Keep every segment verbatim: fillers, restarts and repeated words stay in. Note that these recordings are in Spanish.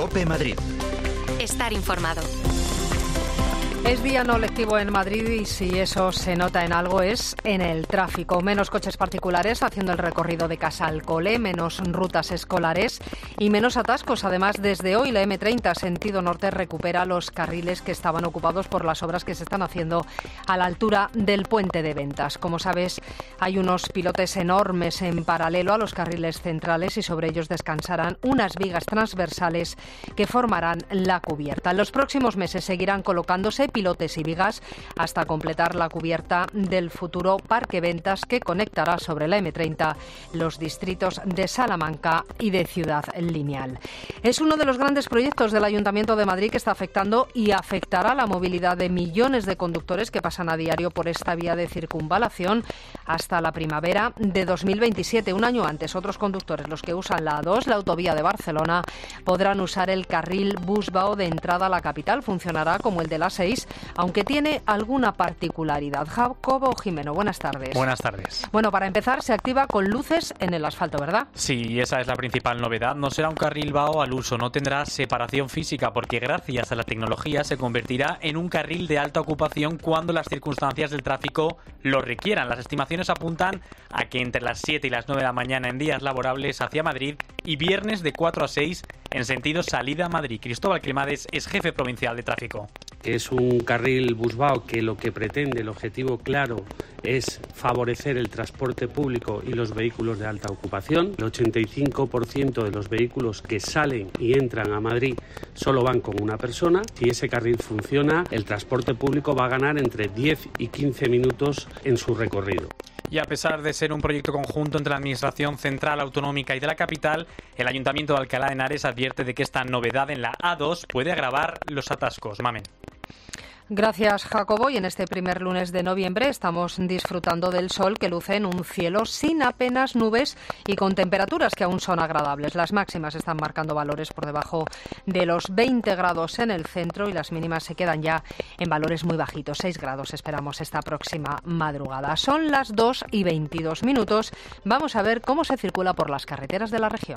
COPE Madrid. Estar informado. Es día no lectivo en Madrid y si eso se nota en algo es en el tráfico. Menos coches particulares haciendo el recorrido de casa al cole, menos rutas escolares y menos atascos. Además, desde hoy la eme treinta sentido norte recupera los carriles que estaban ocupados por las obras que se están haciendo a la altura del puente de Ventas. Como sabes, hay unos pilotes enormes en paralelo a los carriles centrales y sobre ellos descansarán unas vigas transversales que formarán la cubierta. En los próximos meses seguirán colocándose pilotes y vigas hasta completar la cubierta del futuro Parque Ventas que conectará sobre la eme treinta los distritos de Salamanca y de Ciudad Lineal. Es uno de los grandes proyectos del Ayuntamiento de Madrid que está afectando y afectará la movilidad de millones de conductores que pasan a diario por esta vía de circunvalación hasta la primavera de dos mil veintisiete. Un año antes, otros conductores, los que usan la A dos, la autovía de Barcelona, podrán usar el carril Busbao de entrada a la capital. Funcionará como el de la A seis, aunque tiene alguna particularidad. Jacobo Jimeno, buenas tardes. Buenas tardes. Bueno, para empezar, se activa con luces en el asfalto, ¿verdad? Sí, esa es la principal novedad. No será un carril Bao al uso, no tendrá separación física, porque gracias a la tecnología se convertirá en un carril de alta ocupación cuando las circunstancias del tráfico lo requieran. Las estimaciones apuntan a que entre las siete y las nueve de la mañana en días laborables hacia Madrid y viernes de cuatro a seis en sentido salida a Madrid. Cristóbal Climades es jefe provincial de tráfico. Es un carril Busbao que lo que pretende, el objetivo claro, es favorecer el transporte público y los vehículos de alta ocupación. El ochenta y cinco por ciento de los vehículos que salen y entran a Madrid solo van con una persona. Si ese carril funciona, el transporte público va a ganar entre diez y quince minutos en su recorrido. Y a pesar de ser un proyecto conjunto entre la Administración Central Autonómica y de la capital, el Ayuntamiento de Alcalá de Henares advierte de que esta novedad en la A dos puede agravar los atascos. Mamen. Gracias, Jacobo. Y en este primer lunes de noviembre estamos disfrutando del sol que luce en un cielo sin apenas nubes y con temperaturas que aún son agradables. Las máximas están marcando valores por debajo de los veinte grados en el centro y las mínimas se quedan ya en valores muy bajitos. seis grados esperamos esta próxima madrugada. Son las dos y veintidós minutos. Vamos a ver cómo se circula por las carreteras de la región.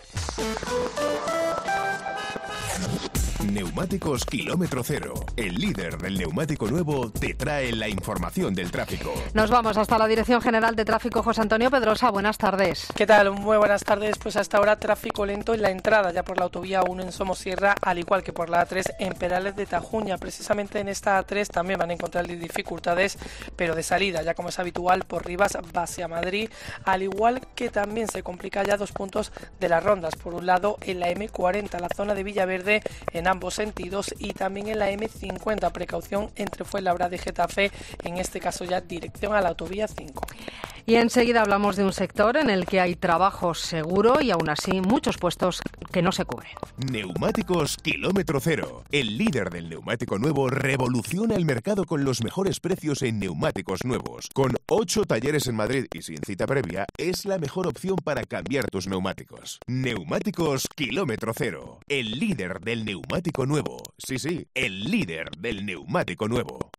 Neumáticos Kilómetro Cero, el líder del neumático nuevo, te trae la información del tráfico. Nos vamos hasta la Dirección General de Tráfico. José Antonio Pedrosa, buenas tardes. ¿Qué tal? Muy buenas tardes. Pues hasta ahora tráfico lento en la entrada ya por la autovía uno en Somosierra, al igual que por la A tres en Perales de Tajuña. Precisamente en esta A tres también van a encontrar dificultades, pero de salida, ya como es habitual, por Rivas hacia Madrid, al igual que también se complica ya dos puntos de las rondas. Por un lado, en la eme cuarenta, la zona de Villaverde, en ambos sentidos, y también en la eme cincuenta, precaución entre Fuenlabrada y Getafe, en este caso ya dirección a la autovía cinco. Y enseguida hablamos de un sector en el que hay trabajo seguro y aún así muchos puestos que no se cubren. Neumáticos Kilómetro Cero, el líder del neumático nuevo, revoluciona el mercado con los mejores precios en neumáticos nuevos. Con ocho talleres en Madrid y sin cita previa, es la mejor opción para cambiar tus neumáticos. Neumáticos Kilómetro Cero, el líder del neumático nuevo. Sí, sí, el líder del neumático nuevo.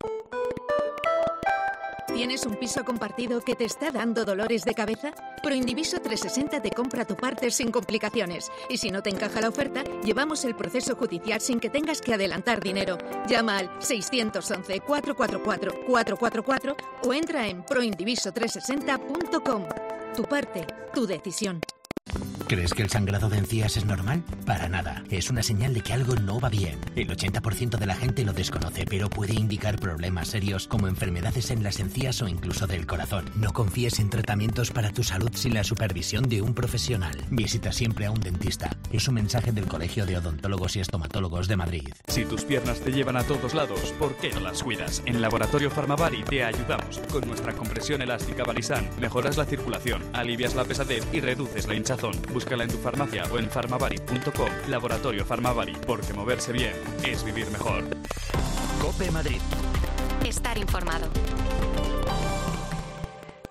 ¿Tienes un piso compartido que te está dando dolores de cabeza? Proindiviso trescientos sesenta te compra tu parte sin complicaciones. Y si no te encaja la oferta, llevamos el proceso judicial sin que tengas que adelantar dinero. Llama al seiscientos once, cuatrocientos cuarenta y cuatro, cuatrocientos cuarenta y cuatro o entra en proindiviso trescientos sesenta punto com. Tu parte, tu decisión. ¿Crees que el sangrado de encías es normal? Para nada. Es una señal de que algo no va bien. El ochenta por ciento de la gente lo desconoce, pero puede indicar problemas serios como enfermedades en las encías o incluso del corazón. No confíes en tratamientos para tu salud sin la supervisión de un profesional. Visita siempre a un dentista. Es un mensaje del Colegio de Odontólogos y Estomatólogos de Madrid. Si tus piernas te llevan a todos lados, ¿por qué no las cuidas? En Laboratorio Farmavari te ayudamos. Con nuestra compresión elástica Balisan mejoras la circulación, alivias la pesadez y reduces la hinchazón. Búscala en tu farmacia o en farmavari punto com. Laboratorio Farmavari, porque moverse bien es vivir mejor. COPE Madrid. Estar informado.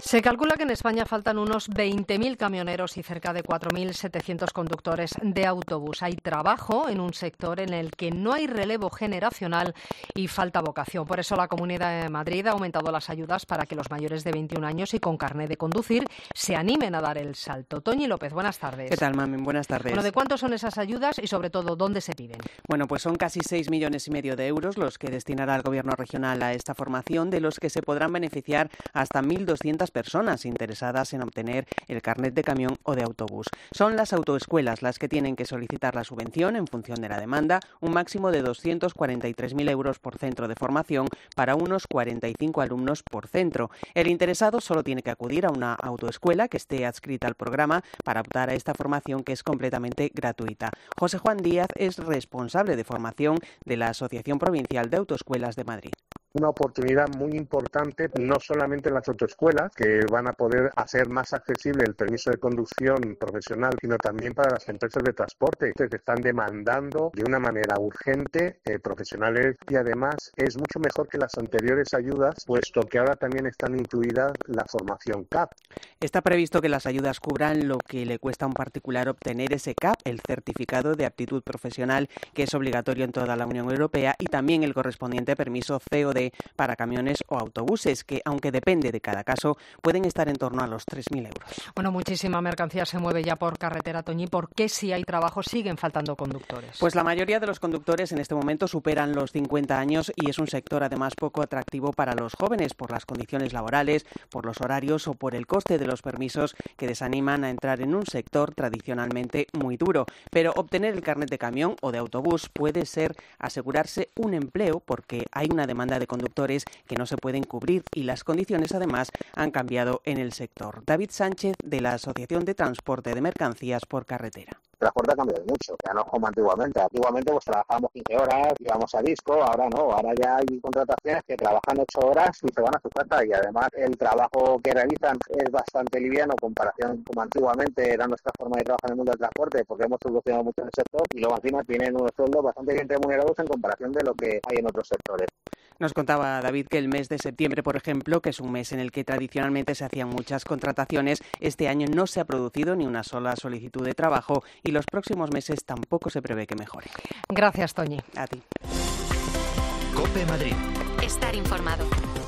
Se calcula que en España faltan unos veinte mil camioneros y cerca de cuatro mil setecientos conductores de autobús. Hay trabajo en un sector en el que no hay relevo generacional y falta vocación. Por eso la Comunidad de Madrid ha aumentado las ayudas para que los mayores de veintiún años y con carné de conducir se animen a dar el salto. Toñi López, buenas tardes. ¿Qué tal, Mami? Buenas tardes. Bueno, ¿de cuánto son esas ayudas y sobre todo dónde se piden? Bueno, pues son casi seis millones y medio de euros los que destinará el Gobierno regional a esta formación, de los que se podrán beneficiar hasta mil doscientas personas interesadas en obtener el carnet de camión o de autobús. Son las autoescuelas las que tienen que solicitar la subvención en función de la demanda, un máximo de doscientos cuarenta y tres mil euros por centro de formación para unos cuarenta y cinco alumnos por centro. El interesado solo tiene que acudir a una autoescuela que esté adscrita al programa para optar a esta formación, que es completamente gratuita. José Juan Díaz es responsable de formación de la Asociación Provincial de Autoescuelas de Madrid. Una oportunidad muy importante, no solamente en las autoescuelas, que van a poder hacer más accesible el permiso de conducción profesional, sino también para las empresas de transporte, que están demandando de una manera urgente eh, profesionales, y además es mucho mejor que las anteriores ayudas, puesto que ahora también están incluidas la formación C A P. Está previsto que las ayudas cubran lo que le cuesta a un particular obtener ese C A P, el certificado de aptitud profesional, que es obligatorio en toda la Unión Europea, y también el correspondiente permiso C O D para camiones o autobuses, que, aunque depende de cada caso, pueden estar en torno a los tres mil euros. Bueno, muchísima mercancía se mueve ya por carretera, Toñi. ¿Por qué, si hay trabajo, siguen faltando conductores? Pues la mayoría de los conductores en este momento superan los cincuenta años y es un sector además poco atractivo para los jóvenes por las condiciones laborales, por los horarios o por el coste de los permisos, que desaniman a entrar en un sector tradicionalmente muy duro. Pero obtener el carnet de camión o de autobús puede ser asegurarse un empleo, porque hay una demanda de conductores que no se pueden cubrir y las condiciones además han cambiado en el sector. David Sánchez, de la Asociación de Transporte de Mercancías por Carretera. El transporte ha cambiado mucho, ya no es como antiguamente. Antiguamente pues trabajábamos quince horas, íbamos a disco, ahora no, ahora ya hay contrataciones que trabajan ocho horas y se van a su casa, y además el trabajo que realizan es bastante liviano en comparación como antiguamente era nuestra forma de trabajar en el mundo del transporte, porque hemos evolucionado mucho en el sector, y luego encima tienen unos sueldos bastante bien remunerados en comparación de lo que hay en otros sectores. Nos contaba David que el mes de septiembre, por ejemplo, que es un mes en el que tradicionalmente se hacían muchas contrataciones, este año no se ha producido ni una sola solicitud de trabajo y los próximos meses tampoco se prevé que mejore. Gracias, Toñi. A ti. COPE Madrid. Estar informado.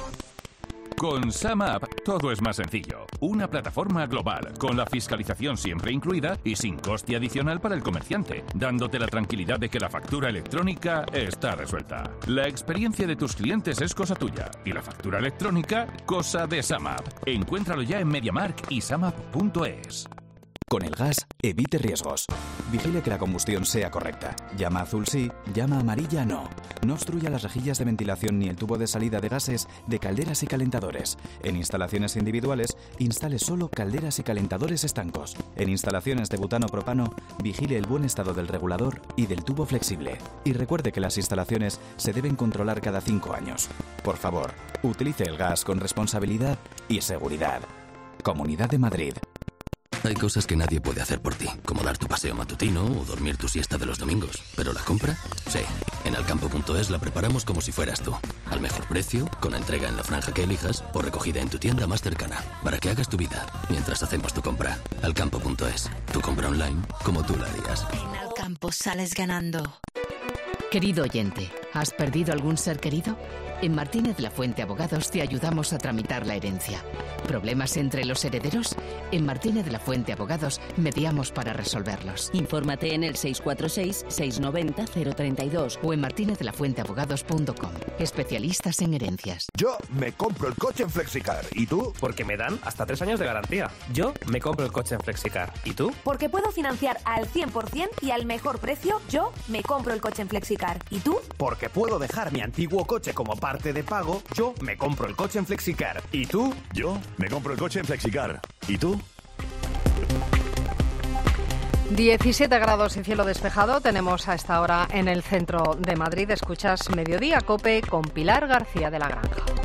Con SumUp todo es más sencillo. Una plataforma global, con la fiscalización siempre incluida y sin coste adicional para el comerciante, dándote la tranquilidad de que la factura electrónica está resuelta. La experiencia de tus clientes es cosa tuya y la factura electrónica, cosa de SumUp. Encuéntralo ya en MediaMarkt y SumUp punto es. Con el gas, evite riesgos. Vigile que la combustión sea correcta. Llama azul sí, llama amarilla no. No obstruya las rejillas de ventilación ni el tubo de salida de gases de calderas y calentadores. En instalaciones individuales, instale solo calderas y calentadores estancos. En instalaciones de butano-propano, vigile el buen estado del regulador y del tubo flexible. Y recuerde que las instalaciones se deben controlar cada cinco años. Por favor, utilice el gas con responsabilidad y seguridad. Comunidad de Madrid. Hay cosas que nadie puede hacer por ti, como dar tu paseo matutino o dormir tu siesta de los domingos. ¿Pero la compra? Sí. En alcampo punto es la preparamos como si fueras tú. Al mejor precio, con entrega en la franja que elijas o recogida en tu tienda más cercana. Para que hagas tu vida mientras hacemos tu compra. alcampo punto es. Tu compra online como tú la harías. En Alcampo sales ganando. Querido oyente, ¿has perdido algún ser querido? En Martínez La Fuente Abogados te ayudamos a tramitar la herencia. ¿Problemas entre los herederos? En Martínez La Fuente Abogados mediamos para resolverlos. Infórmate en el seis cuatro seis, seis nueve cero, cero tres dos o en martinez de la fuente abogados punto com. Especialistas en herencias. Yo me compro el coche en Flexicar. ¿Y tú? Porque me dan hasta tres años de garantía. Yo me compro el coche en Flexicar. ¿Y tú? Porque puedo financiar al cien por ciento y al mejor precio. Yo me compro el coche en Flexicar. ¿Y tú? Porque puedo dejar mi antiguo coche como parte de pago. Yo me compro el coche en Flexicar. ¿Y tú? Yo me compro el coche en Flexicar. ¿Y tú? diecisiete grados y cielo despejado tenemos a esta hora en el centro de Madrid. Escuchas Mediodía COPE con Pilar García de la Granja.